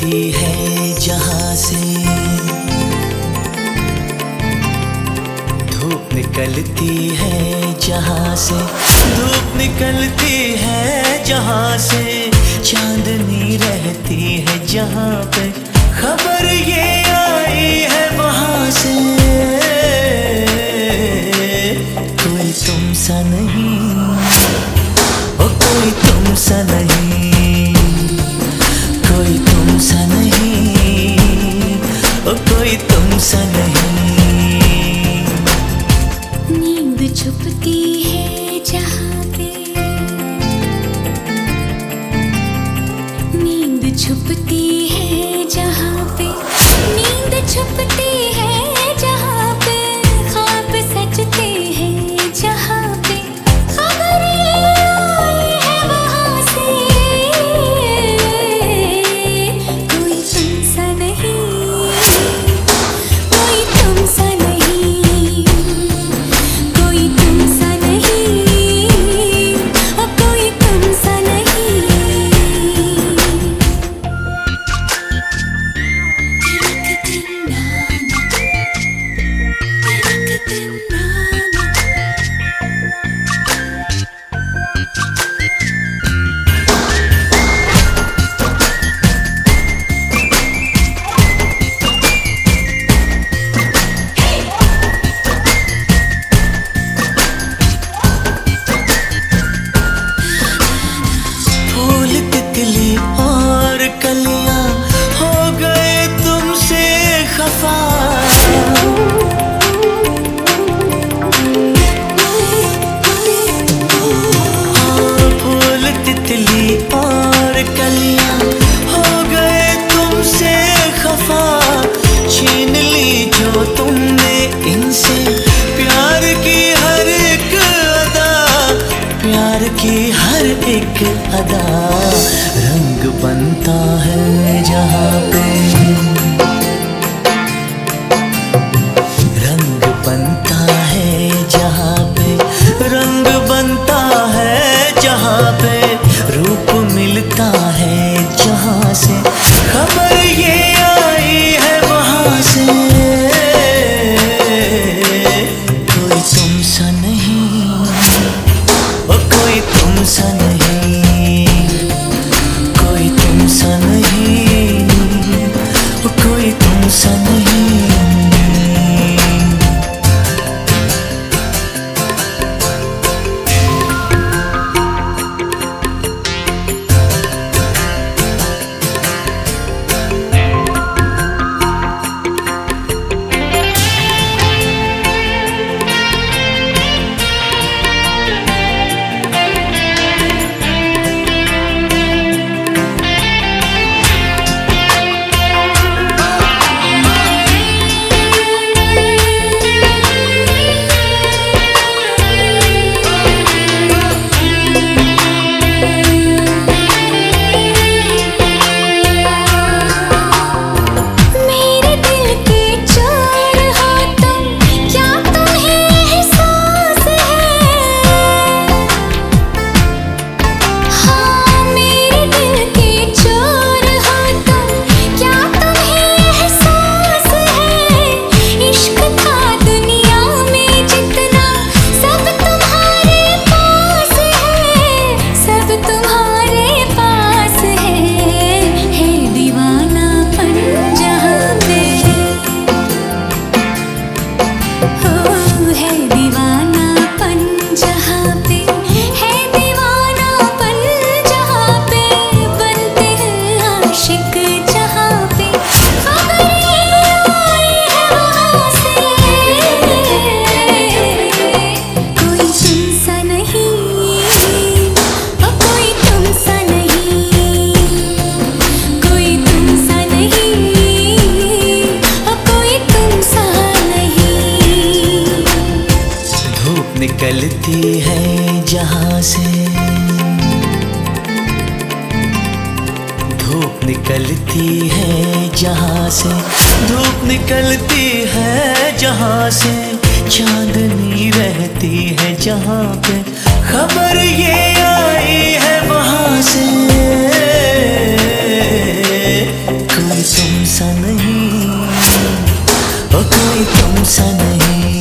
निकलती है जहां से, धूप निकलती है जहां से, धूप निकलती है जहां से, चांदनी रहती है जहां पे, खबर ये आई है वहां से। कोई तुम सा नहीं, ओ कोई तुम सा नहीं, कोई तुम सा नहीं, ओ कोई तुम सा नहीं। नींद छुपती है जहां पे, नींद छुपती है जहां पे, नींद छुपती है जहां पे, ख्वाब सजते हैं जहां पे, खबर ये आई है वहां से। कोई तुम सा नहीं, कोई तुम सा नहीं, कोई तुम सा नहीं, ओ कोई तुम सा नहीं। फूल तितली और कलियां हो गए तुमसे खफा, फूल तितली और कलियां हो गए तुमसे खफा, छीन ली जो तुमने इनसे प्यार की हर एक अदा, प्यार की हर एक अदा। रंग बनता है जहां पे, रंग बनता है जहां पे, रंग बनता है जहां पे, रूप मिलता है जहां से, खबर ये आई है वहां से। कोई तुम सा नहीं, ओ कोई तुम सा नहीं, कोई तुम सा नहीं, ओ कोई तुम सा नहीं। निकलती है जहां से, धूप निकलती है जहां से, धूप निकलती है जहां से, चांदनी रहती है जहां पे, खबर ये आई है वहां से। तुम सा नहीं।